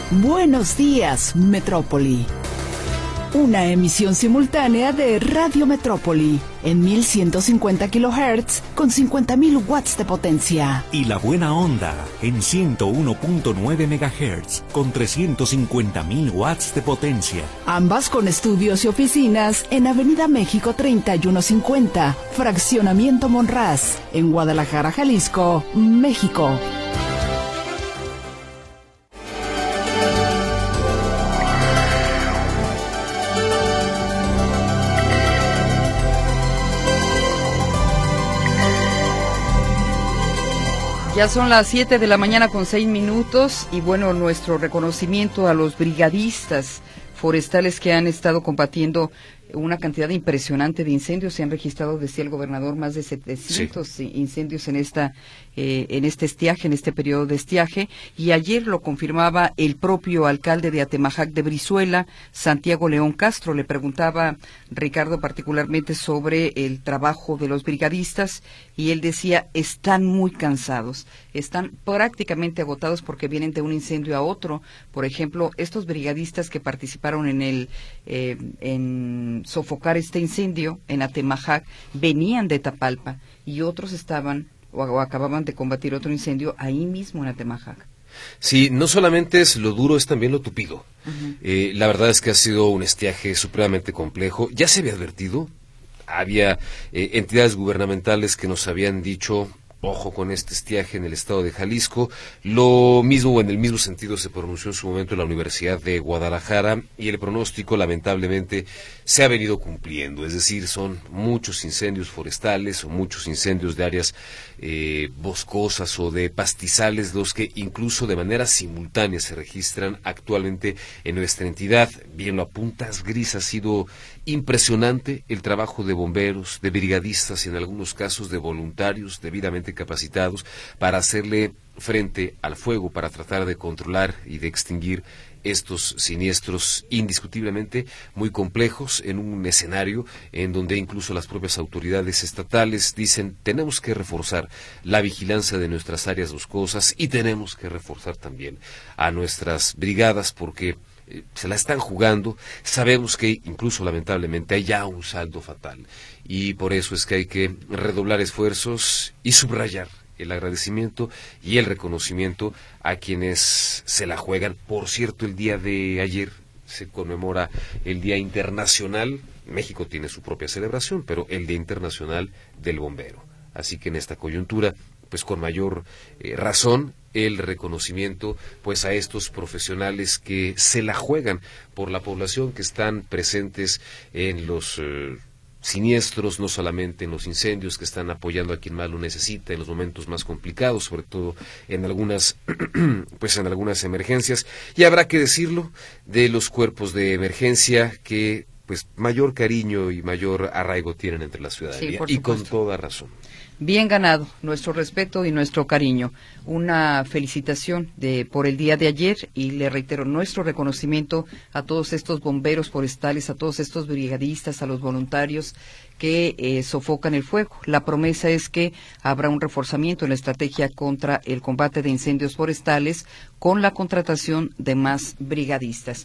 Buenos días, Metrópoli. Una emisión simultánea de Radio Metrópoli en 1150 kHz con 50.000 watts de potencia. Y La Buena Onda en 101.9 MHz con 350.000 watts de potencia. Ambas con estudios y oficinas en Avenida México 3150, Fraccionamiento Monraz, en Guadalajara, Jalisco, México. Ya son las 7 de la mañana con 6 minutos y bueno, nuestro reconocimiento a los brigadistas forestales que han estado combatiendo una cantidad impresionante de incendios. Se han registrado, decía el gobernador, más de 700 incendios en este estiaje, en este periodo de estiaje, y ayer lo confirmaba el propio alcalde de Atemajac de Brizuela, Santiago León Castro. Le preguntaba Ricardo particularmente sobre el trabajo de los brigadistas y él decía, están muy cansados, están prácticamente agotados porque vienen de un incendio a otro. Por ejemplo, estos brigadistas que participaron en sofocar este incendio en Atemajac venían de Tapalpa y otros estaban o acababan de combatir otro incendio ahí mismo en Atemajac. Sí, no solamente es lo duro, es también lo tupido. La verdad es que ha sido un estiaje supremamente complejo. Ya se había advertido, había entidades gubernamentales que nos habían dicho, ojo con este estiaje en el estado de Jalisco. Lo mismo, o en el mismo sentido, se pronunció en su momento la Universidad de Guadalajara y el pronóstico lamentablemente se ha venido cumpliendo. Es decir, son muchos incendios forestales o muchos incendios de áreas boscosas o de pastizales los que incluso de manera simultánea se registran actualmente en nuestra entidad. Bien lo apuntas, Gris, ha sido impresionante el trabajo de bomberos, de brigadistas y en algunos casos de voluntarios debidamente capacitados para hacerle frente al fuego, para tratar de controlar y de extinguir estos siniestros indiscutiblemente muy complejos en un escenario en donde incluso las propias autoridades estatales dicen tenemos que reforzar la vigilancia de nuestras áreas boscosas y tenemos que reforzar también a nuestras brigadas porque se la están jugando. Sabemos que incluso lamentablemente hay ya un saldo fatal y por eso es que hay que redoblar esfuerzos y subrayar el agradecimiento y el reconocimiento a quienes se la juegan. Por cierto, el día de ayer se conmemora el Día Internacional, México tiene su propia celebración, pero el Día Internacional del Bombero. Así que en esta coyuntura, pues con mayor razón, el reconocimiento pues a estos profesionales que se la juegan por la población, que están presentes en los siniestros, no solamente en los incendios, que están apoyando a quien más lo necesita en los momentos más complicados, sobre todo en algunas pues en algunas emergencias. Y habrá que decirlo de los cuerpos de emergencia que pues mayor cariño y mayor arraigo tienen entre la ciudadanía, y con toda razón. Bien ganado, nuestro respeto y nuestro cariño. Una felicitación por el día de ayer y le reitero nuestro reconocimiento a todos estos bomberos forestales, a todos estos brigadistas, a los voluntarios que sofocan el fuego. La promesa es que habrá un reforzamiento en la estrategia contra el combate de incendios forestales con la contratación de más brigadistas.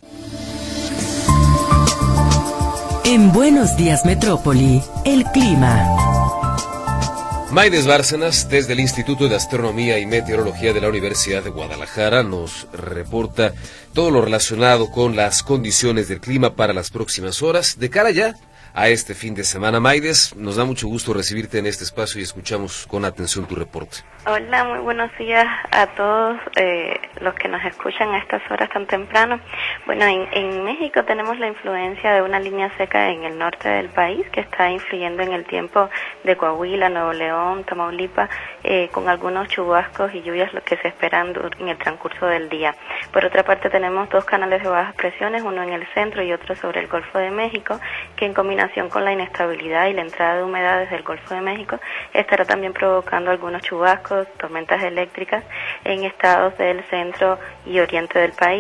En Buenos Días Metrópoli, el clima. Maides Bárcenas, desde el Instituto de Astronomía y Meteorología de la Universidad de Guadalajara, nos reporta todo lo relacionado con las condiciones del clima para las próximas horas. De cara ya a este fin de semana, Maides, nos da mucho gusto recibirte en este espacio y escuchamos con atención tu reporte. Hola, muy buenos días a todos los que nos escuchan a estas horas tan temprano. Bueno, en México tenemos la influencia de una línea seca en el norte del país que está influyendo en el tiempo de Coahuila, Nuevo León, Tamaulipas, con algunos chubascos y lluvias lo que se esperan en el transcurso del día. Por otra parte, tenemos dos canales de bajas presiones, uno en el centro y otro sobre el Golfo de México, que en combinación con la inestabilidad y la entrada de humedad desde el Golfo de México estará también provocando algunos chubascos, tormentas eléctricas en estados del centro y oriente del país.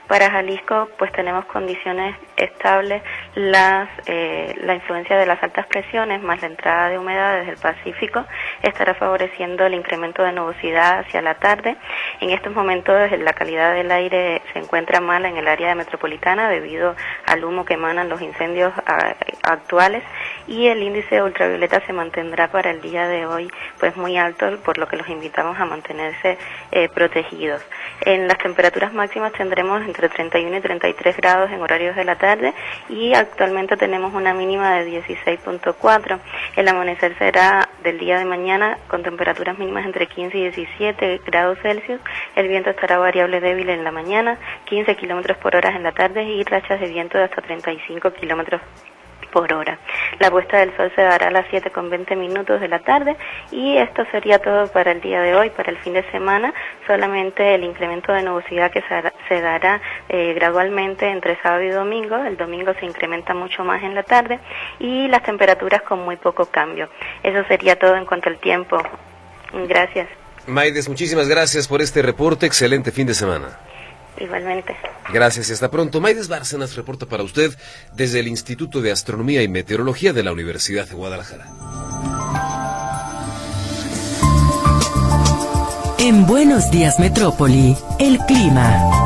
Para Jalisco, pues tenemos condiciones estables, la influencia de las altas presiones más la entrada de humedad desde el Pacífico estará favoreciendo el incremento de nubosidad hacia la tarde. En estos momentos la calidad del aire se encuentra mala en el área metropolitana debido al humo que emanan los incendios actuales, y el índice de ultravioleta se mantendrá para el día de hoy pues muy alto, por lo que los invitamos a mantenerse protegidos. En las temperaturas máximas tendremos entre 31 y 33 grados en horarios de la tarde, y actualmente tenemos una mínima de 16.4. El amanecer será del día de mañana con temperaturas mínimas entre 15 y 17 grados Celsius. El viento estará variable débil en la mañana, 15 kilómetros por hora en la tarde, y rachas de viento de hasta 35 kilómetros por hora. La puesta del sol se dará a las 7:20 de la tarde, y esto sería todo para el día de hoy. Para el fin de semana, solamente el incremento de nubosidad que se dará gradualmente entre sábado y domingo. El domingo se incrementa mucho más en la tarde, y las temperaturas con muy poco cambio. Eso sería todo en cuanto al tiempo. Gracias. Maides, muchísimas gracias por este reporte. Excelente fin de semana. Igualmente. Gracias y hasta pronto. Maides Bárcenas reporta para usted desde el Instituto de Astronomía y Meteorología de la Universidad de Guadalajara. En Buenos Días Metrópoli, el clima.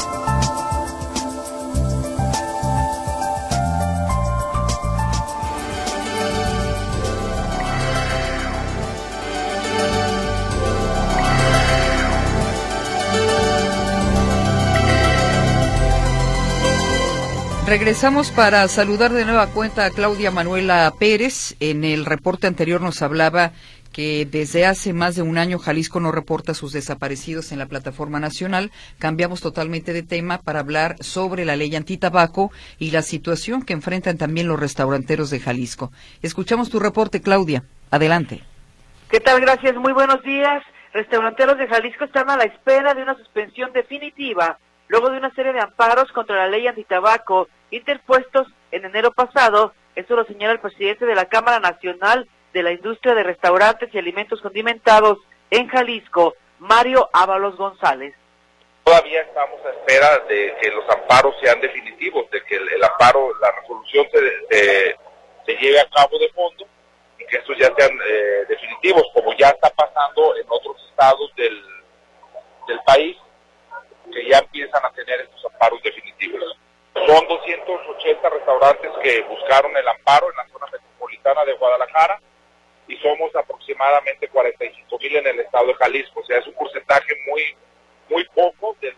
Regresamos para saludar de nueva cuenta a Claudia Manuela Pérez. En el reporte anterior nos hablaba que desde hace más de un año Jalisco no reporta sus desaparecidos en la plataforma nacional. Cambiamos totalmente de tema para hablar sobre la ley antitabaco y la situación que enfrentan también los restauranteros de Jalisco. Escuchamos tu reporte, Claudia. Adelante. ¿Qué tal? Gracias. Muy buenos días. Restauranteros de Jalisco están a la espera de una suspensión definitiva luego de una serie de amparos contra la ley antitabaco interpuestos en enero pasado. Esto lo señala el presidente de la Cámara Nacional de la Industria de Restaurantes y Alimentos Condimentados en Jalisco, Mario Ábalos González. Todavía estamos a espera de que los amparos sean definitivos, de que el amparo, la resolución se lleve a cabo de fondo y que estos ya sean definitivos, como ya está pasando en otros estados del país, que ya empiezan a tener estos amparos definitivos. Son 280 restaurantes que buscaron el amparo en la zona metropolitana de Guadalajara, y somos aproximadamente 45,000 en el estado de Jalisco. O sea, es un porcentaje muy poco de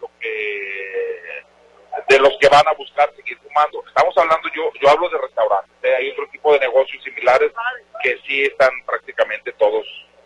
los que van a buscar seguir fumando. Estamos hablando, yo hablo de restaurantes, hay otro tipo de negocios similares que sí están prácticamente todos.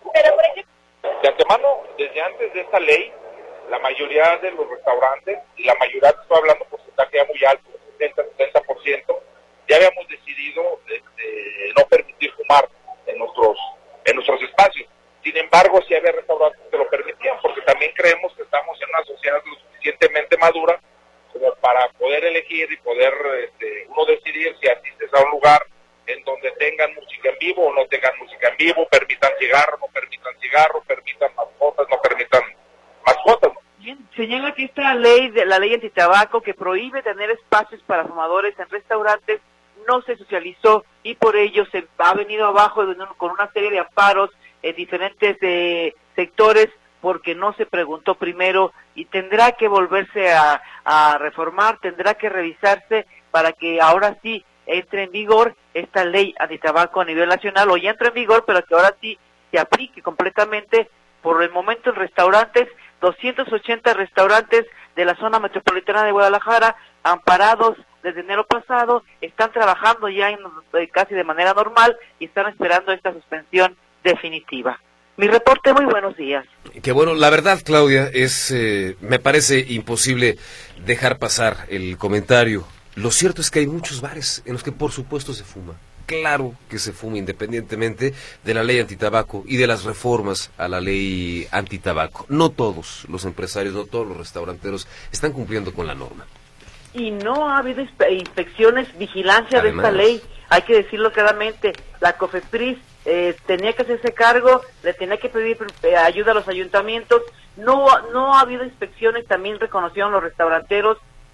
De antemano, desde antes de esta ley, la mayoría de los restaurantes, y la mayoría, estoy hablando porcentaje ya muy alto, 70%, ya habíamos decidido no permitir fumar en nuestros espacios. Sin embargo, sí había restaurantes que lo permitían, porque también creemos que estamos en una sociedad lo suficientemente madura como para poder elegir y poder uno decidir si asistes a un lugar en donde tengan música en vivo o no tengan música en vivo, permitan cigarro, no permitan cigarro, permitan mascotas, no permitan mascotas. Bien, señala que esta ley, la ley antitabaco, que prohíbe tener espacios para fumadores en restaurantes, no se socializó, y por ello se ha venido abajo con una serie de amparos en diferentes sectores, porque no se preguntó primero, y tendrá que volverse a reformar, tendrá que revisarse para que ahora sí entre en vigor esta ley antitabaco a nivel nacional, o ya entró en vigor, pero que ahora sí se aplique completamente. Por el momento en restaurantes, 280 restaurantes de la zona metropolitana de Guadalajara, amparados desde enero pasado, están trabajando ya casi de manera normal y están esperando esta suspensión definitiva. Mi reporte, muy buenos días. Que bueno, la verdad, Claudia, me parece imposible dejar pasar el comentario. Lo cierto es que hay muchos bares en los que por supuesto se fuma. Claro que se fuma, independientemente de la ley antitabaco y de las reformas a la ley antitabaco. No todos los empresarios, no todos los restauranteros están cumpliendo con la norma. Y no ha habido inspecciones, vigilancia de esta ley, hay que decirlo claramente. La COFEPRIS tenía que hacerse cargo, le tenía que pedir ayuda a los ayuntamientos. No ha habido inspecciones, también reconocieron los restauranteros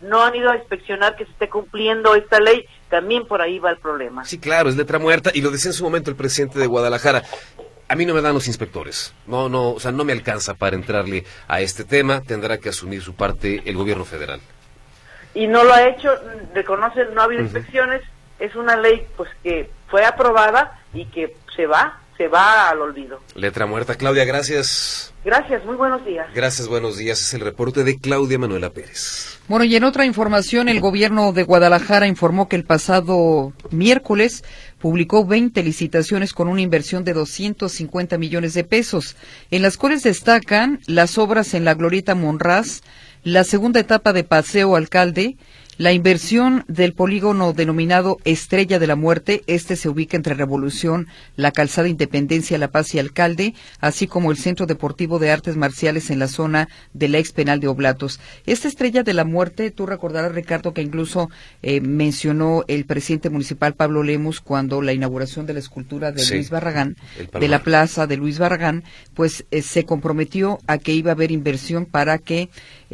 no han ido a inspeccionar que se esté cumpliendo esta ley, también por ahí va el problema. Sí, claro, es letra muerta, y lo decía en su momento el presidente de Guadalajara. A mí no me dan los inspectores, o sea, no me alcanza para entrarle a este tema, tendrá que asumir su parte el gobierno federal. Y no lo ha hecho, reconoce, no ha habido inspecciones, es una ley pues que fue aprobada y que se va al olvido. Letra muerta. Claudia, gracias. Gracias, muy buenos días. Gracias, buenos días. Es el reporte de Claudia Manuela Pérez. Bueno, y en otra información, el gobierno de Guadalajara informó que el pasado miércoles publicó 20 licitaciones con una inversión de 250 millones de pesos, en las cuales destacan las obras en la Glorieta Monraz, la segunda etapa de Paseo Alcalde, la inversión del polígono denominado Estrella de la Muerte. Este se ubica entre Revolución, la Calzada Independencia, La Paz y Alcalde, así como el Centro Deportivo de Artes Marciales en la zona de la ex penal de Oblatos. Esta Estrella de la Muerte, tú recordarás, Ricardo, que incluso mencionó el presidente municipal Pablo Lemus cuando la inauguración de la escultura de Luis Barragán, de la plaza de Luis Barragán, pues se comprometió a que iba a haber inversión para que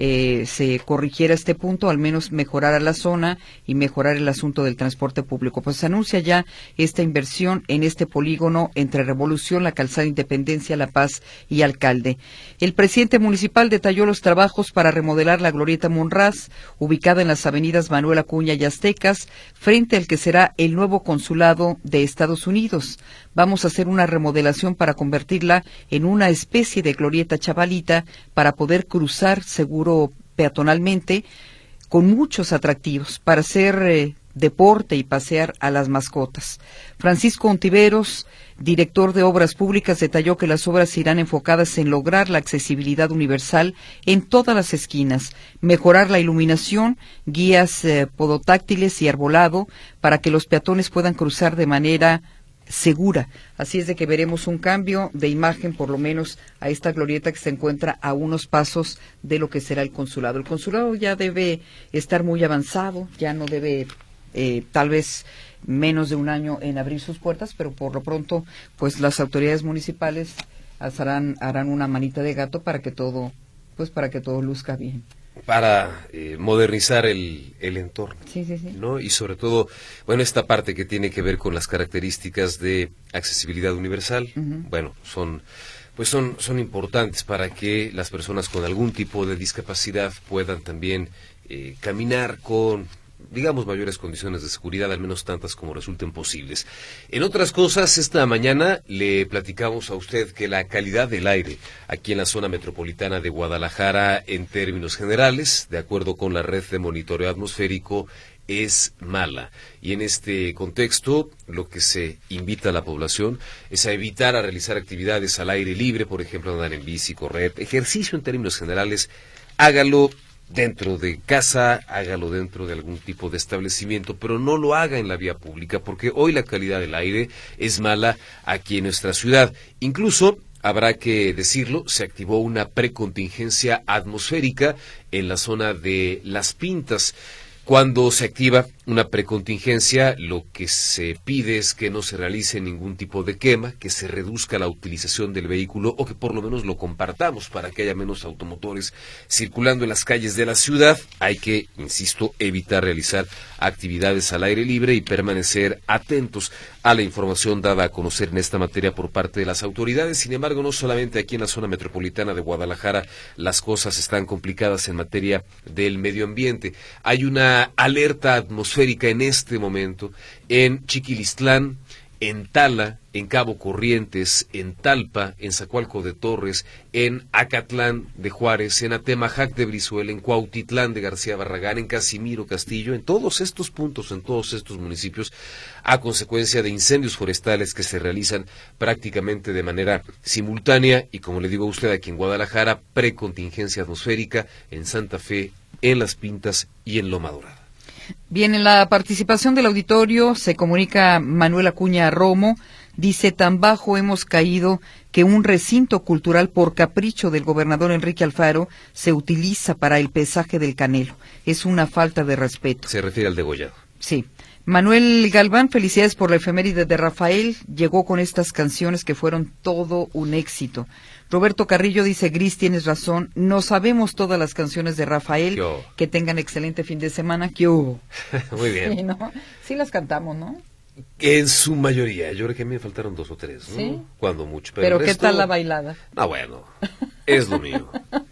se corrigiera este punto, al menos mejorar a la zona y mejorar el asunto del transporte público. Pues se anuncia ya esta inversión en este polígono entre Revolución, la Calzada Independencia, La Paz y Alcalde. El presidente municipal detalló los trabajos para remodelar la Glorieta Monraz, ubicada en las avenidas Manuel Acuña y Aztecas, frente al que será el nuevo consulado de Estados Unidos. Vamos a hacer una remodelación para convertirla en una especie de glorieta chavalita para poder cruzar seguro peatonalmente, con muchos atractivos para hacer deporte y pasear a las mascotas. Francisco Ontiveros, director de Obras Públicas, detalló que las obras irán enfocadas en lograr la accesibilidad universal en todas las esquinas, mejorar la iluminación, guías podotáctiles y arbolado para que los peatones puedan cruzar de manera segura. Así es de que veremos un cambio de imagen, por lo menos a esta glorieta que se encuentra a unos pasos de lo que será el consulado. El consulado ya debe estar muy avanzado, ya no debe tal vez menos de un año en abrir sus puertas, pero por lo pronto pues las autoridades municipales harán una manita de gato para que todo luzca bien. Para modernizar el entorno, sí. ¿no? Y sobre todo, bueno, esta parte que tiene que ver con las características de accesibilidad universal, bueno, son importantes para que las personas con algún tipo de discapacidad puedan también caminar con, digamos, mayores condiciones de seguridad, al menos tantas como resulten posibles. En otras cosas, esta mañana le platicamos a usted que la calidad del aire aquí en la zona metropolitana de Guadalajara, en términos generales, de acuerdo con la red de monitoreo atmosférico, es mala. Y en este contexto, lo que se invita a la población es a evitar a realizar actividades al aire libre, por ejemplo, andar en bici, correr, ejercicio en términos generales, hágalo dentro de casa, hágalo dentro de algún tipo de establecimiento, pero no lo haga en la vía pública, porque hoy la calidad del aire es mala aquí en nuestra ciudad. Incluso, habrá que decirlo, se activó una precontingencia atmosférica en la zona de Las Pintas. Cuando se activa una precontingencia, lo que se pide es que no se realice ningún tipo de quema, que se reduzca la utilización del vehículo o que por lo menos lo compartamos para que haya menos automotores circulando en las calles de la ciudad. Hay que, insisto, evitar realizar actividades al aire libre y permanecer atentos a la información dada a conocer en esta materia por parte de las autoridades. Sin embargo, no solamente aquí en la zona metropolitana de Guadalajara las cosas están complicadas en materia del medio ambiente. Hay una alerta atmosférica en este momento en Chiquilistlán, en Tala, en Cabo Corrientes, en Talpa, en Zacualco de Torres, en Acatlán de Juárez, en Atemajac de Brizuela, en Cuautitlán de García Barragán, en Casimiro Castillo, en todos estos puntos, en todos estos municipios, a consecuencia de incendios forestales que se realizan prácticamente de manera simultánea y, como le digo a usted, aquí en Guadalajara, precontingencia atmosférica, en Santa Fe, en Las Pintas y en Loma Dorada. Bien, en la participación del auditorio se comunica Manuel Acuña Romo, dice: tan bajo hemos caído que un recinto cultural por capricho del gobernador Enrique Alfaro se utiliza para el pesaje del Canelo. Es una falta de respeto. Se refiere al degollado. Sí. Manuel Galván, felicidades por la efeméride de Rafael, llegó con estas canciones que fueron todo un éxito. Roberto Carrillo dice, Gris, tienes razón, no sabemos todas las canciones de Rafael. Que tengan excelente fin de semana. ¿Qué hubo? Muy bien. Sí, ¿no? Sí las cantamos, ¿no? En su mayoría, yo creo que a mí me faltaron 2 o 3, ¿no? ¿Sí? Cuando mucho. Pero ¿qué tal la bailada? Bueno, es lo mío.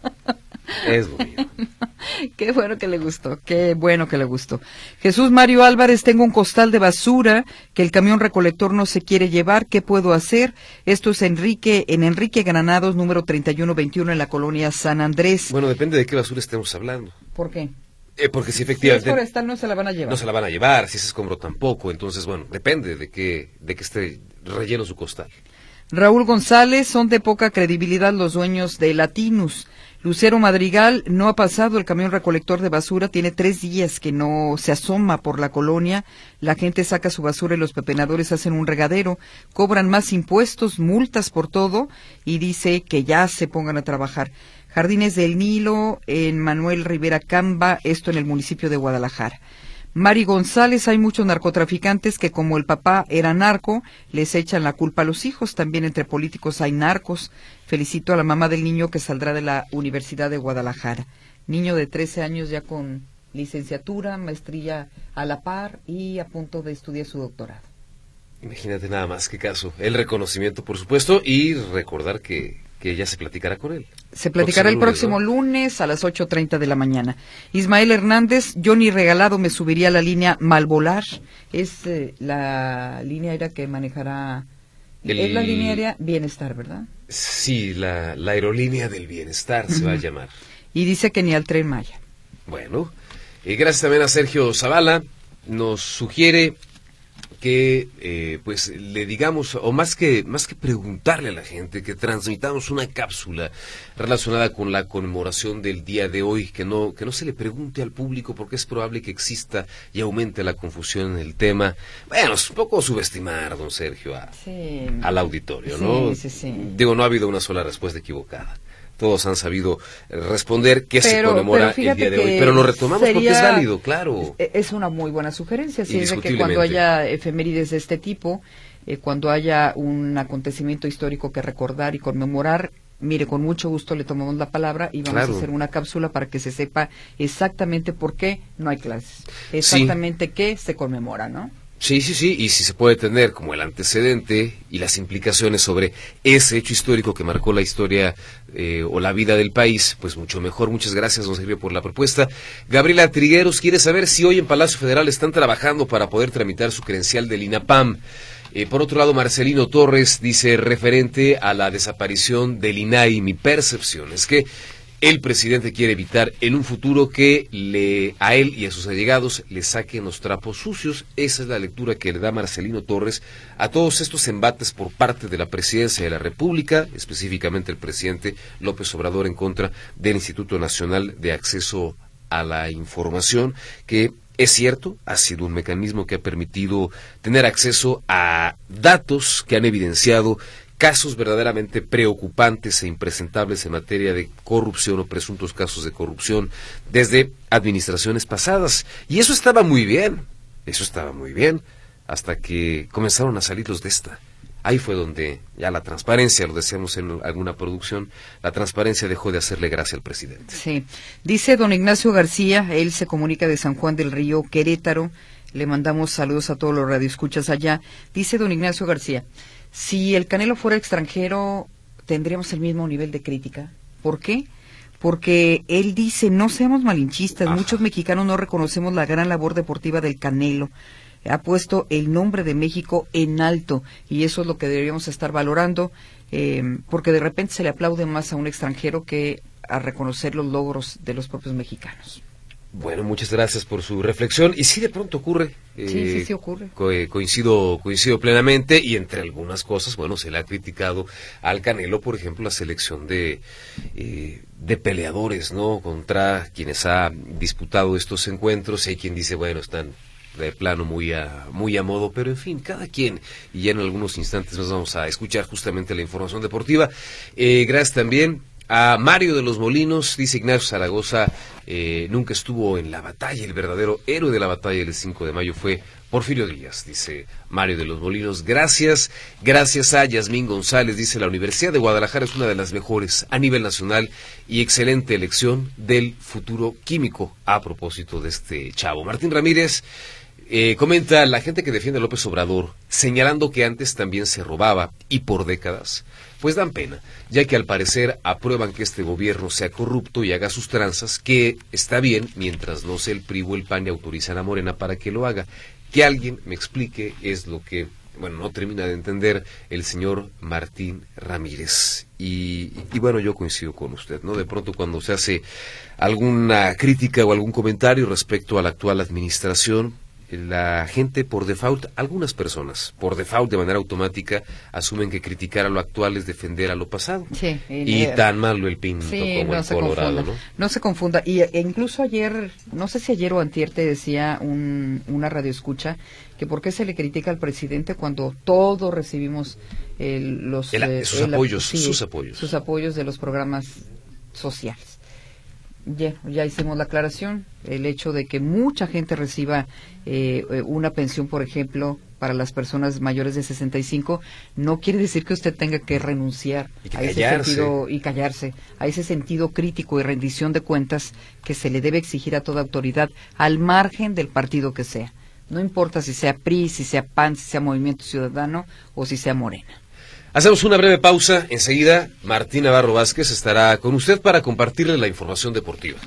Es lo mío. Qué bueno que le gustó, qué bueno que le gustó. Jesús Mario Álvarez, tengo un costal de basura que el camión recolector no se quiere llevar, ¿qué puedo hacer? Esto es en Enrique Granados, número 3121, en la colonia San Andrés. Bueno, depende de qué basura estemos hablando. ¿Por qué? Porque si efectivamente... Si es forestal no se la van a llevar. No se la van a llevar, si es escombro tampoco, entonces, bueno, depende de que esté relleno su costal. Raúl González, son de poca credibilidad los dueños de Latinus. Lucero Madrigal, no ha pasado el camión recolector de basura, tiene 3 días que no se asoma por la colonia, la gente saca su basura y los pepenadores hacen un regadero, cobran más impuestos, multas por todo, y dice que ya se pongan a trabajar. Jardines del Nilo, en Manuel Rivera Camba, esto en el municipio de Guadalajara. Mari González, hay muchos narcotraficantes que como el papá era narco, les echan la culpa a los hijos, también entre políticos hay narcos. Felicito a la mamá del niño que saldrá de la Universidad de Guadalajara. Niño de 13 años ya con licenciatura, maestría a la par y a punto de estudiar su doctorado. Imagínate nada más, qué caso. El reconocimiento, por supuesto, y recordar que ya se platicará con él. Se platicará el próximo lunes a las 8:30 de la mañana. Ismael Hernández, yo ni regalado me subiría a la línea Malvolar. Es la línea aérea que manejará... Es la línea aérea Bienestar, ¿verdad? Sí, la aerolínea del bienestar se va a llamar. Y dice que ni al Tren Maya. Bueno, gracias también a Sergio Zavala, nos sugiere que pues le digamos, o más que preguntarle a la gente, que transmitamos una cápsula relacionada con la conmemoración del día de hoy, que no se le pregunte al público porque es probable que exista y aumente la confusión en el tema. Bueno, es un poco subestimar, don Sergio, al auditorio, ¿no? Sí. Digo, no ha habido una sola respuesta equivocada. Todos han sabido responder que se conmemora el día de hoy. Pero lo retomamos porque es válido, claro. Es una muy buena sugerencia. Si es de que cuando haya efemérides de este tipo, cuando haya un acontecimiento histórico que recordar y conmemorar, mire, con mucho gusto le tomamos la palabra y vamos a hacer una cápsula para que se sepa exactamente por qué no hay clases. Exactamente qué se conmemora, ¿no? Sí, y si se puede tener como el antecedente y las implicaciones sobre ese hecho histórico que marcó la historia o la vida del país, pues mucho mejor. Muchas gracias, don Sergio, por la propuesta. Gabriela Trigueros quiere saber si hoy en Palacio Federal están trabajando para poder tramitar su credencial del INAPAM. Por otro lado, Marcelino Torres dice, referente a la desaparición del INAI, mi percepción es que el presidente quiere evitar en un futuro que a él y a sus allegados le saquen los trapos sucios. Esa es la lectura que le da Marcelino Torres a todos estos embates por parte de la presidencia de la República, específicamente el presidente López Obrador en contra del Instituto Nacional de Acceso a la Información, que es cierto, ha sido un mecanismo que ha permitido tener acceso a datos que han evidenciado casos verdaderamente preocupantes e impresentables en materia de corrupción o presuntos casos de corrupción desde administraciones pasadas. Y eso estaba muy bien, hasta que comenzaron a salir los de esta. Ahí fue donde ya la transparencia, lo decíamos en alguna producción, la transparencia dejó de hacerle gracia al presidente. Sí, dice don Ignacio García, él se comunica de San Juan del Río, Querétaro, le mandamos saludos a todos los radioescuchas allá. Dice don Ignacio García, si el Canelo fuera extranjero, ¿tendríamos el mismo nivel de crítica? ¿Por qué? Porque él dice, no seamos malinchistas, muchos mexicanos no reconocemos la gran labor deportiva del Canelo. Ha puesto el nombre de México en alto y eso es lo que deberíamos estar valorando, porque de repente se le aplaude más a un extranjero que a reconocer los logros de los propios mexicanos. Bueno, muchas gracias por su reflexión. Y sí, de pronto ocurre. Sí ocurre. Coincido plenamente y entre algunas cosas, bueno, se le ha criticado al Canelo, por ejemplo, la selección de peleadores, ¿no? Contra quienes ha disputado estos encuentros. Hay quien dice, bueno, están de plano muy a modo, pero en fin, cada quien. Y ya en algunos instantes nos vamos a escuchar justamente la información deportiva. Gracias también a Mario de los Molinos, dice Ignacio Zaragoza, nunca estuvo en la batalla. El verdadero héroe de la batalla del 5 de mayo fue Porfirio Díaz, dice Mario de los Molinos. Gracias a Yasmín González, dice la Universidad de Guadalajara es una de las mejores a nivel nacional y excelente elección del futuro químico. A propósito de este chavo. Martín Ramírez comenta, la gente que defiende a López Obrador, señalando que antes también se robaba y por décadas, pues dan pena, ya que al parecer aprueban que este gobierno sea corrupto y haga sus tranzas, que está bien mientras no sea el PRI o el PAN y autorizan a Morena para que lo haga. Que alguien me explique es lo que, bueno, no termina de entender el señor Martín Ramírez. Y bueno, yo coincido con usted, ¿no? De pronto cuando se hace alguna crítica o algún comentario respecto a la actual administración, la gente por default, algunas personas por default de manera automática asumen que criticar a lo actual es defender a lo pasado. Sí, y tan malo el pinto como el colorado, ¿no? No se confunda. Y incluso ayer, no sé si ayer o antier te decía una radioescucha que por qué se le critica al presidente cuando todos recibimos sus apoyos de los programas sociales. Ya hicimos la aclaración, el hecho de que mucha gente reciba una pensión, por ejemplo, para las personas mayores de 65, no quiere decir que usted tenga que renunciar a ese sentido y callarse, a ese sentido crítico y rendición de cuentas que se le debe exigir a toda autoridad, al margen del partido que sea. No importa si sea PRI, si sea PAN, si sea Movimiento Ciudadano o si sea Morena. Hacemos una breve pausa. Enseguida, Martín Navarro Vázquez estará con usted para compartirle la información deportiva.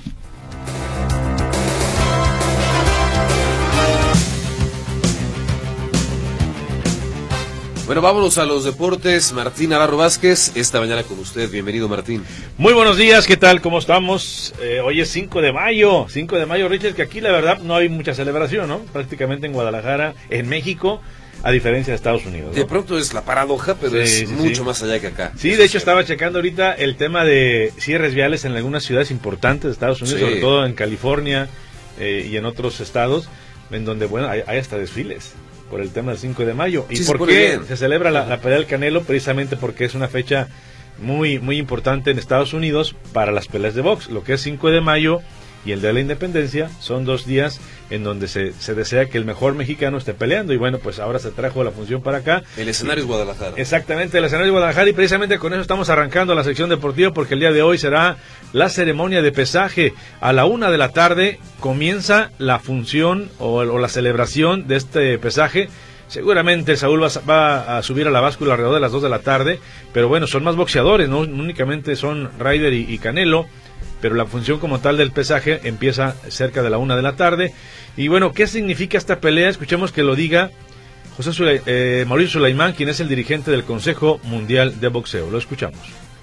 Bueno, vámonos a los deportes. Martín Navarro Vázquez, esta mañana con usted. Bienvenido, Martín. Muy buenos días, ¿qué tal? ¿Cómo estamos? Hoy es 5 de mayo, Richard, que aquí la verdad no hay mucha celebración, ¿no? Prácticamente en Guadalajara, en México, a diferencia de Estados Unidos, ¿no? De pronto es la paradoja, pero es mucho más allá que acá. Sí, de hecho estaba checando ahorita el tema de cierres viales en algunas ciudades importantes de Estados Unidos, sobre todo en California y en otros estados, en donde, bueno, hay hasta desfiles por el tema del 5 de mayo. ¿Y por qué se celebra la pelea del Canelo? Precisamente porque es una fecha muy, muy importante en Estados Unidos para las peleas de box. Lo que es 5 de mayo y el Día de la Independencia son 2 días en donde se desea que el mejor mexicano esté peleando, y bueno, pues ahora se trajo la función para acá. El escenario es Guadalajara. Exactamente, el escenario es Guadalajara, y precisamente con eso estamos arrancando la sección deportiva, porque el día de hoy será la ceremonia de pesaje. A la 1 de la tarde comienza la función o la celebración de este pesaje. Seguramente Saúl va a subir a la báscula alrededor de las 2 de la tarde, pero bueno, son más boxeadores, no únicamente son Ryder y Canelo, pero la función como tal del pesaje empieza cerca de la 1 de la tarde. Y bueno, ¿qué significa esta pelea? Escuchemos que lo diga Mauricio Sulaimán, quien es el dirigente del Consejo Mundial de Boxeo. Lo escuchamos.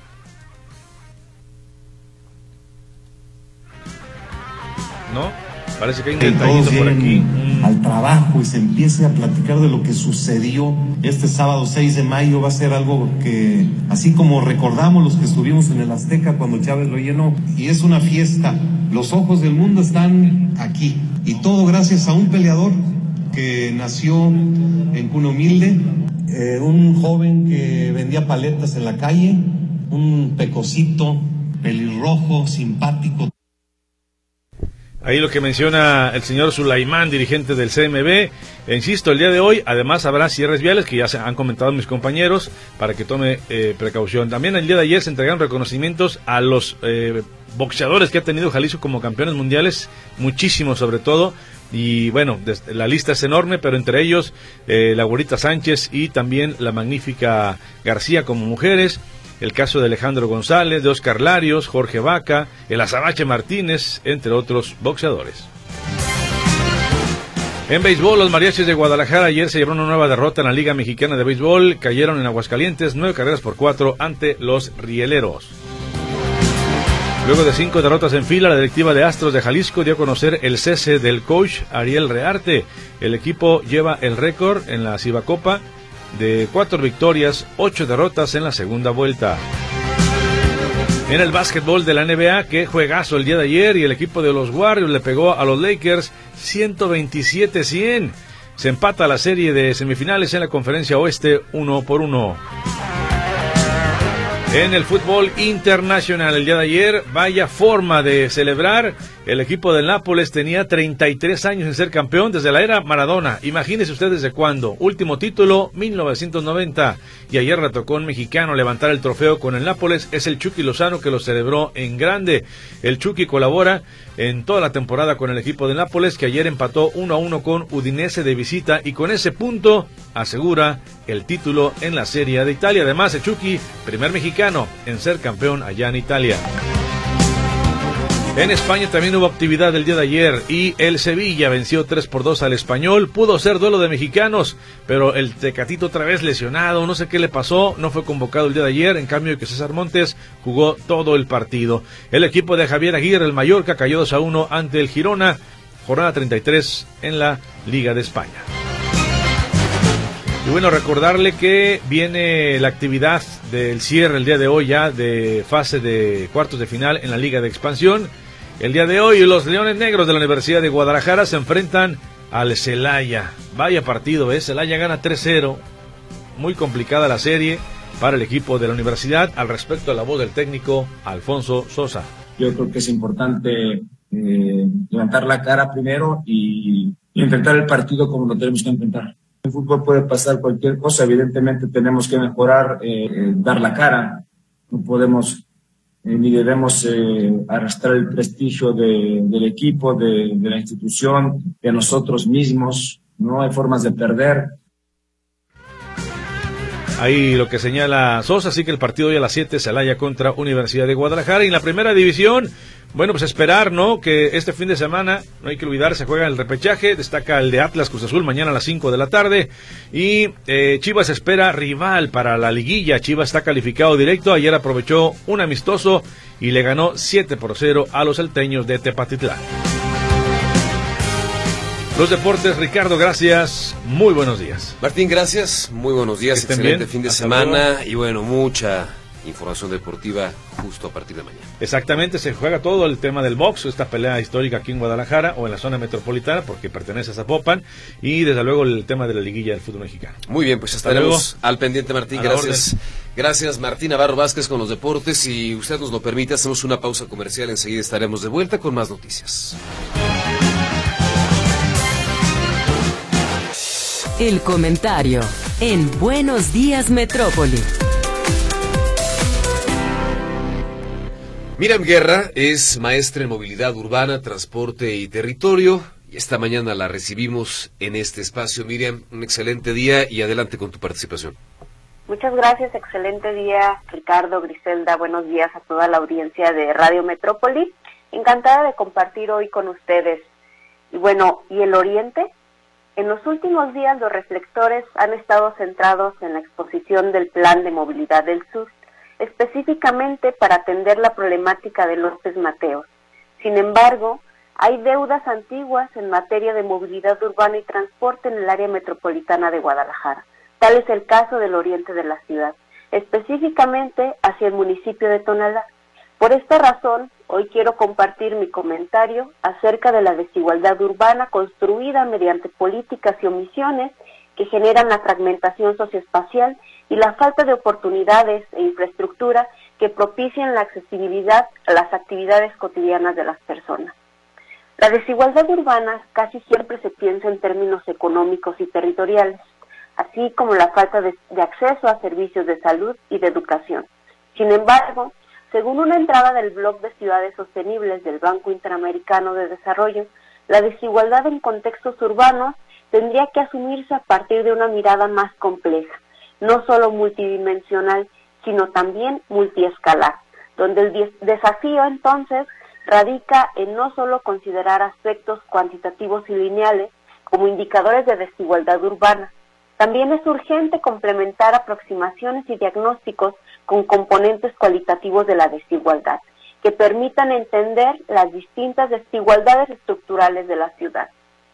¿No? Parece que hay un detallito por aquí. Al trabajo y se empiece a platicar de lo que sucedió este sábado 6 de mayo. Va a ser algo que, así como recordamos los que estuvimos en el Azteca cuando Chávez lo llenó, y es una fiesta. Los ojos del mundo están aquí, y todo gracias a un peleador que nació en cuna humilde, un joven que vendía paletas en la calle, un pecosito, pelirrojo, simpático. Ahí lo que menciona el señor Sulaimán, dirigente del CMB. Insisto, el día de hoy además habrá cierres viales, que ya se han comentado mis compañeros, para que tome precaución. También el día de ayer se entregaron reconocimientos a los boxeadores que ha tenido Jalisco como campeones mundiales, muchísimos sobre todo. Y bueno, la lista es enorme, pero entre ellos la Güerita Sánchez y también la magnífica García como mujeres. El caso de Alejandro González, de Oscar Larios, Jorge Vaca, el Azabache Martínez, entre otros boxeadores. En béisbol, los Mariachis de Guadalajara ayer se llevaron una nueva derrota en la Liga Mexicana de Béisbol. Cayeron en Aguascalientes 9-4 ante los Rieleros. Luego de 5 derrotas en fila, la directiva de Astros de Jalisco dio a conocer el cese del coach Ariel Rearte. El equipo lleva el récord en la Cibacopa de 4 victorias, 8 derrotas en la segunda vuelta. En el básquetbol de la NBA, qué juegazo el día de ayer, y el equipo de los Warriors le pegó a los Lakers 127-100. Se empata la serie de semifinales en la Conferencia Oeste 1-1. En el fútbol internacional, el día de ayer, vaya forma de celebrar El equipo del Nápoles tenía 33 años en ser campeón desde la era Maradona. Imagínense usted desde cuándo. Último título, 1990. Y ayer le tocó a un mexicano levantar el trofeo con el Nápoles. Es el Chucky Lozano que lo celebró en grande. El Chucky colabora en toda la temporada con el equipo del Nápoles, que ayer empató 1-1 con Udinese de visita y con ese punto asegura el título en la Serie A de Italia. Además, el Chucky, primer mexicano en ser campeón allá en Italia. En España también hubo actividad el día de ayer y el Sevilla venció 3-2 al Español. Pudo ser duelo de mexicanos, pero el Tecatito otra vez lesionado, no sé qué le pasó, no fue convocado el día de ayer, en cambio que César Montes jugó todo el partido. El equipo de Javier Aguirre, el Mallorca, cayó 2-1 ante el Girona, jornada 33 en la Liga de España. Y bueno, recordarle que viene la actividad del cierre el día de hoy ya de fase de cuartos de final en la Liga de Expansión. El día de hoy los Leones Negros de la Universidad de Guadalajara se enfrentan al Celaya. Vaya partido, Celaya gana 3-0. Muy complicada la serie para el equipo de la universidad. Al respecto, a la voz del técnico Alfonso Sosa. Yo creo que es importante levantar la cara primero y enfrentar el partido como lo tenemos que enfrentar. En el fútbol puede pasar cualquier cosa, evidentemente tenemos que mejorar, dar la cara. No podemos ni debemos arrastrar el prestigio del equipo, de la institución, de nosotros mismos. No hay formas de perder. Ahí lo que señala Sosa, así que el partido hoy a las 7, Celaya contra Universidad de Guadalajara. Y en la primera división, bueno, pues esperar, ¿no? Que este fin de semana, no hay que olvidar, se juega el repechaje, destaca el de Atlas Cruz Azul mañana a las 5 de la tarde. Y Chivas espera rival para la liguilla. Chivas está calificado directo, ayer aprovechó un amistoso y le ganó 7-0 a los salteños de Tepatitlán. Los deportes, Ricardo, gracias, muy buenos días. Martín, gracias, muy buenos días, excelente bien. Fin de semana y bueno, mucha información deportiva justo a partir de mañana. Exactamente, se juega todo el tema del box, esta pelea histórica aquí en Guadalajara o en la zona metropolitana porque pertenece a Zapopan y desde luego el tema de la liguilla del fútbol mexicano. Muy bien, pues estaremos al pendiente, Martín, gracias. Gracias, Martín Navarro Vázquez con los deportes. Si usted nos lo permite, hacemos una pausa comercial, enseguida estaremos de vuelta con más noticias. El comentario en Buenos Días Metrópoli. Miriam Guerra es maestra en movilidad urbana, transporte y territorio. Y esta mañana la recibimos en este espacio. Miriam, un excelente día y adelante con tu participación. Muchas gracias, excelente día, Ricardo, Griselda. Buenos días a toda la audiencia de Radio Metrópoli. Encantada de compartir hoy con ustedes. Y bueno, ¿y el Oriente? En los últimos días los reflectores han estado centrados en la exposición del Plan de Movilidad del Sur, específicamente para atender la problemática de López Mateos. Sin embargo, hay deudas antiguas en materia de movilidad urbana y transporte en el área metropolitana de Guadalajara. Tal es el caso del oriente de la ciudad, específicamente hacia el municipio de Tonalá. Por esta razón, hoy quiero compartir mi comentario acerca de la desigualdad urbana construida mediante políticas y omisiones que generan la fragmentación socioespacial y la falta de oportunidades e infraestructura que propician la accesibilidad a las actividades cotidianas de las personas. La desigualdad urbana casi siempre se piensa en términos económicos y territoriales, así como la falta de acceso a servicios de salud y de educación. Sin embargo, según una entrada del Blog de Ciudades Sostenibles del Banco Interamericano de Desarrollo, la desigualdad en contextos urbanos tendría que asumirse a partir de una mirada más compleja, no solo multidimensional, sino también multiescalar, donde el desafío entonces radica en no solo considerar aspectos cuantitativos y lineales como indicadores de desigualdad urbana. También es urgente complementar aproximaciones y diagnósticos con componentes cualitativos de la desigualdad, que permitan entender las distintas desigualdades estructurales de la ciudad.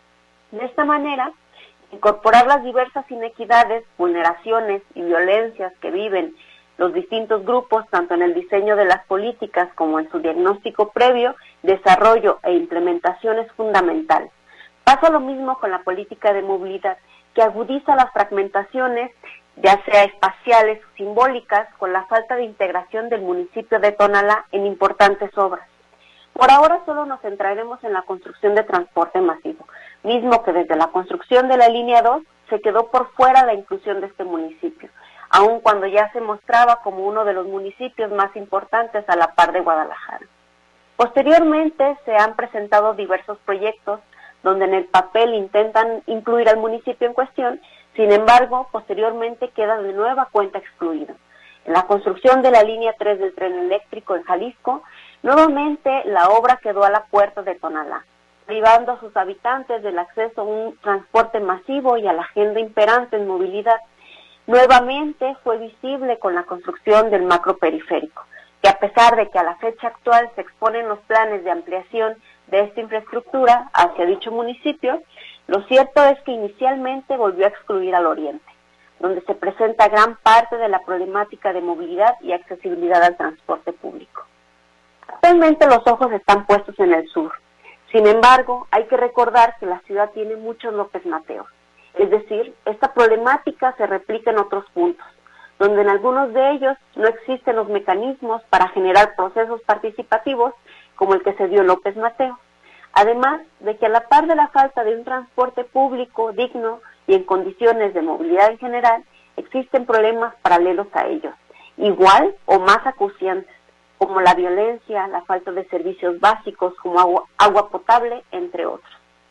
De esta manera, incorporar las diversas inequidades, vulneraciones y violencias que viven los distintos grupos, tanto en el diseño de las políticas como en su diagnóstico previo, desarrollo e implementación es fundamental. Pasa lo mismo con la política de movilidad, que agudiza las fragmentaciones, ya sea espaciales o simbólicas, con la falta de integración del municipio de Tonalá en importantes obras. Por ahora solo nos centraremos en la construcción de transporte masivo, mismo que desde la construcción de la línea 2 se quedó por fuera la inclusión de este municipio, aun cuando ya se mostraba como uno de los municipios más importantes a la par de Guadalajara. Posteriormente se han presentado diversos proyectos donde en el papel intentan incluir al municipio en cuestión, sin embargo, posteriormente queda de nueva cuenta excluido. En la construcción de la línea 3 del tren eléctrico en Jalisco, nuevamente la obra quedó a la puerta de Tonalá, privando a sus habitantes del acceso a un transporte masivo y a la agenda imperante en movilidad. Nuevamente fue visible con la construcción del macroperiférico, que a pesar de que a la fecha actual se exponen los planes de ampliación de esta infraestructura hacia dicho municipio, lo cierto es que inicialmente volvió a excluir al oriente, donde se presenta gran parte de la problemática de movilidad y accesibilidad al transporte público. Actualmente los ojos están puestos en el sur. Sin embargo, hay que recordar que la ciudad tiene muchos López Mateos. Es decir, esta problemática se replica en otros puntos, donde en algunos de ellos no existen los mecanismos para generar procesos participativos como el que se dio en López Mateos. Además de que a la par de la falta de un transporte público digno y en condiciones de movilidad en general, existen problemas paralelos a ellos, igual o más acuciantes, como la violencia, la falta de servicios básicos como agua potable, entre otros.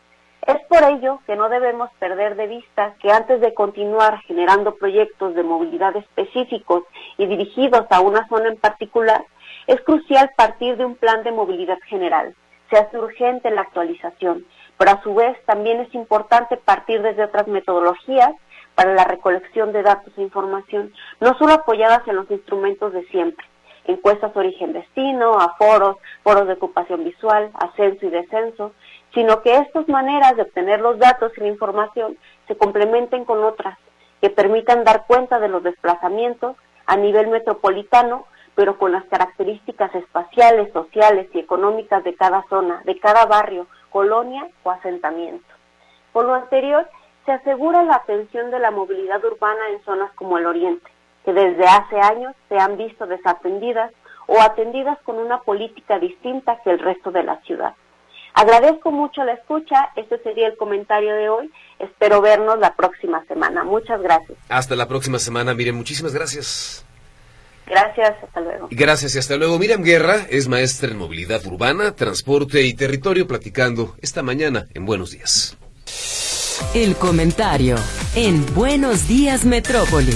Es por ello que no debemos perder de vista que antes de continuar generando proyectos de movilidad específicos y dirigidos a una zona en particular, es crucial partir de un plan de movilidad general. Se hace urgente la actualización, pero a su vez también es importante partir desde otras metodologías para la recolección de datos e información, no solo apoyadas en los instrumentos de siempre, encuestas origen-destino, aforos, foros de ocupación visual, ascenso y descenso, sino que estas maneras de obtener los datos y la información se complementen con otras que permitan dar cuenta de los desplazamientos a nivel metropolitano, pero con las características espaciales, sociales y económicas de cada zona, de cada barrio, colonia o asentamiento. Por lo anterior, se asegura la atención de la movilidad urbana en zonas como el Oriente, que desde hace años se han visto desatendidas o atendidas con una política distinta que el resto de la ciudad. Agradezco mucho la escucha, este sería el comentario de hoy, espero vernos la próxima semana. Muchas gracias. Hasta la próxima semana, Miriam, muchísimas gracias. Gracias, hasta luego. Gracias y hasta luego. Miriam Guerra es maestra en movilidad urbana, transporte y territorio, platicando esta mañana en Buenos Días. El comentario en Buenos Días Metrópoli.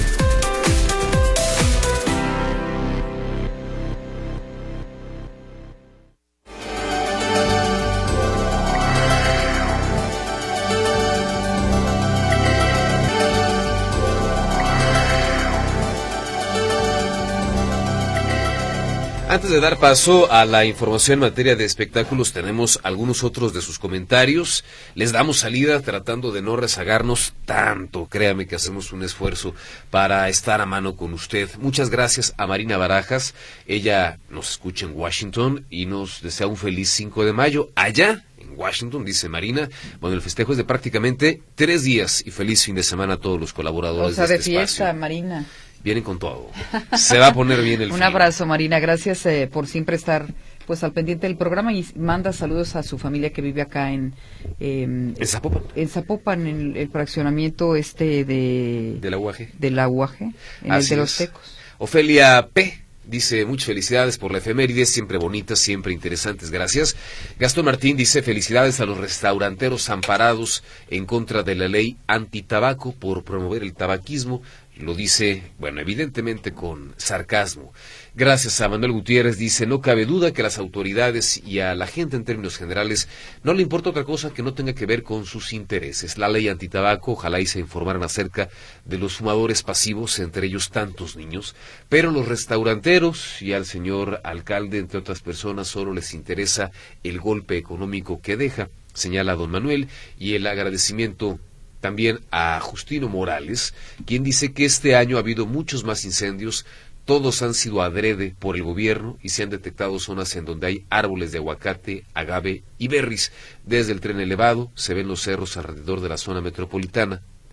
Antes de dar paso a la información en materia de espectáculos, tenemos algunos otros de sus comentarios. Les damos salida tratando de no rezagarnos tanto. Créame que hacemos un esfuerzo para estar a mano con usted. Muchas gracias a Marina Barajas. Ella nos escucha en Washington y nos desea un feliz 5 de mayo. Allá en Washington, dice Marina. Bueno, el festejo es de prácticamente 3 días y feliz fin de semana a todos los colaboradores de este fiesta, espacio. Marina. Vienen con todo. Se va a poner bien el Un fin. abrazo, Marina. Gracias por siempre estar pues al pendiente del programa y manda saludos a su familia que vive acá en Zapopan. En Zapopan, en el fraccionamiento de la UAG. De la UAG, en Así el de los es. Tecos. Ofelia P. dice, muchas felicidades por la efeméride, siempre bonitas, siempre interesantes, gracias. Gastón Martín dice, felicidades a los restauranteros amparados en contra de la ley antitabaco por promover el tabaquismo. Lo dice, bueno, evidentemente con sarcasmo. Gracias a Manuel Gutiérrez, dice, no cabe duda que a las autoridades y a la gente en términos generales no le importa otra cosa que no tenga que ver con sus intereses. La ley antitabaco, ojalá y se informaran acerca de los fumadores pasivos, entre ellos tantos niños, pero los restauranteros y al señor alcalde, entre otras personas, solo les interesa el golpe económico que deja, señala don Manuel, y el agradecimiento también a Justino Morales, quien dice que este año ha habido muchos más incendios, todos han sido adrede por el gobierno y se han detectado zonas en donde hay árboles de aguacate, agave y berris. Desde el tren elevado se ven los cerros alrededor de la zona metropolitana.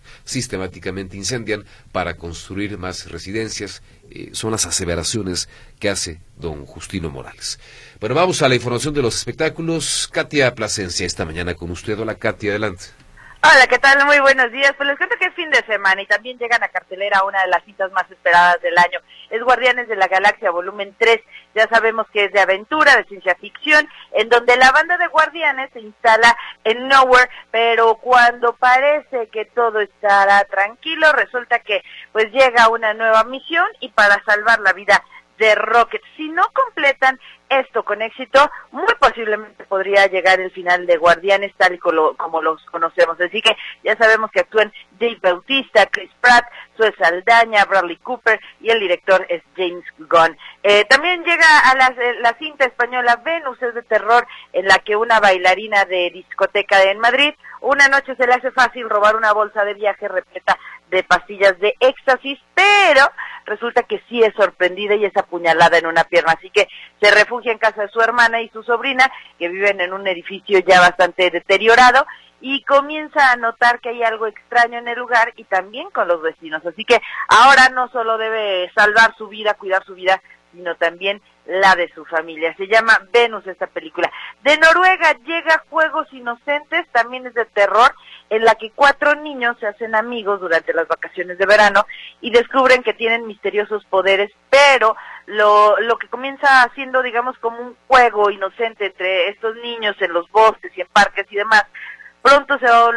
sistemáticamente incendian para construir más residencias. Son las aseveraciones que hace don Justino Morales. Bueno, vamos a la información de los espectáculos. Katia Plasencia, esta mañana con usted. Hola, Katia, adelante. Hola, ¿qué tal? Muy buenos días. Pues les cuento que es fin de semana y también llegan a cartelera una de las citas más esperadas del año. Es Guardianes de la Galaxia volumen 3. Ya sabemos que es de aventura, de ciencia ficción, en donde la banda de Guardianes se instala en Nowhere, pero cuando parece que todo estará tranquilo, resulta que pues llega una nueva misión y para salvar la vida de Rocket. Si no completan esto con éxito, muy posiblemente podría llegar el final de Guardianes tal y como los conocemos. Así que ya sabemos que actúan Dave Bautista, Chris Pratt, Zoe Saldaña, Bradley Cooper y el director es James Gunn. También llega a la cinta española Venus, es de terror, en la que una bailarina de discoteca en Madrid, una noche se le hace fácil robar una bolsa de viaje repleta de pastillas de éxtasis, pero resulta que sí es sorprendida y es apuñalada en una pierna, así que se refugia en casa de su hermana y su sobrina, que viven en un edificio ya bastante deteriorado, y comienza a notar que hay algo extraño en el lugar y también con los vecinos, así que ahora no solo debe salvar su vida, cuidar su vida, sino también la de su familia. Se llama Venus esta película. De Noruega llega Juegos Inocentes, también es de terror, en la que 4 niños se hacen amigos durante las vacaciones de verano y descubren que tienen misteriosos poderes, pero lo que comienza siendo, digamos, como un juego inocente entre estos niños en los bosques y en parques y demás, pronto se va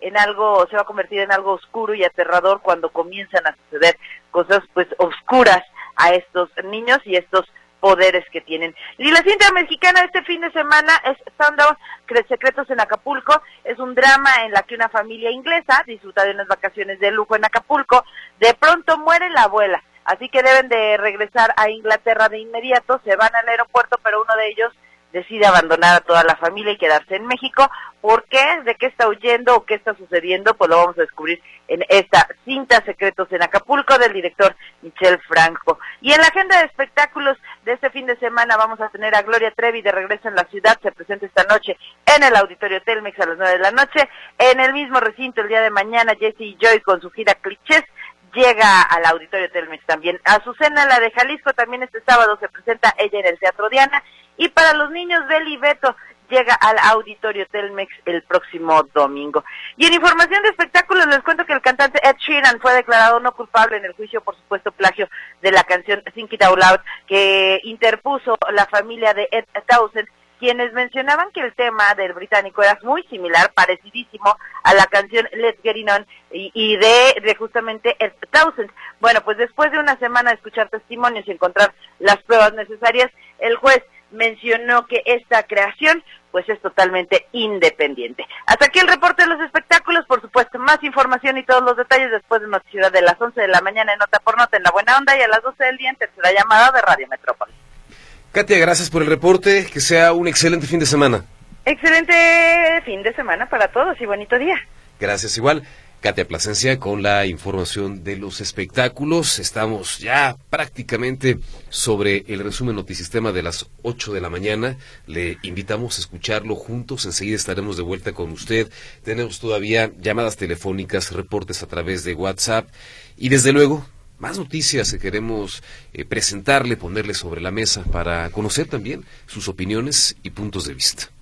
a convertir en algo oscuro y aterrador cuando comienzan a suceder cosas pues oscuras a estos niños y estos poderes que tienen. Y la cinta mexicana de este fin de semana es Sundown, Secretos en Acapulco. Es un drama en la que una familia inglesa disfruta de unas vacaciones de lujo en Acapulco. De pronto muere la abuela, así que deben de regresar a Inglaterra de inmediato. Se van al aeropuerto, pero uno de ellos decide abandonar a toda la familia y quedarse en México. ¿Por qué? ¿De qué está huyendo o qué está sucediendo? Pues lo vamos a descubrir en esta cinta Secretos en Acapulco del director Michel Franco. Y en la agenda de espectáculos de este fin de semana vamos a tener a Gloria Trevi de regreso en la ciudad. Se presenta esta noche en el Auditorio Telmex a las 9 de la noche. En el mismo recinto el día de mañana Jessie Joy con su gira Clichés llega al Auditorio Telmex también. Azucena, la de Jalisco, también este sábado se presenta ella en el Teatro Diana. Y para los niños, Beli Beto llega al Auditorio Telmex el próximo domingo. Y en información de espectáculos les cuento que el cantante Ed Sheeran fue declarado no culpable en el juicio por supuesto plagio de la canción Think It Out Loud que interpuso la familia de Ed Townsend, quienes mencionaban que el tema del británico era muy similar, parecidísimo a la canción Let's Get It On y de justamente Ed Townsend. Bueno, pues después de una semana de escuchar testimonios y encontrar las pruebas necesarias, el juez mencionó que esta creación pues es totalmente independiente. Hasta aquí el reporte de los espectáculos, por supuesto, más información y todos los detalles después de noticias de las 11 de la mañana en Nota por Nota en La Buena Onda y a las 12 del día en Tercera Llamada de Radio Metrópoli. Katia, gracias por el reporte, que sea un excelente fin de semana. Excelente fin de semana para todos y bonito día. Gracias igual. Katia Plasencia con la información de los espectáculos. Estamos ya prácticamente sobre el resumen Notisistema de las 8 de la mañana. Le invitamos a escucharlo juntos. Enseguida estaremos de vuelta con usted. Tenemos todavía llamadas telefónicas, reportes a través de WhatsApp y desde luego más noticias que queremos presentarle, ponerle sobre la mesa para conocer también sus opiniones y puntos de vista.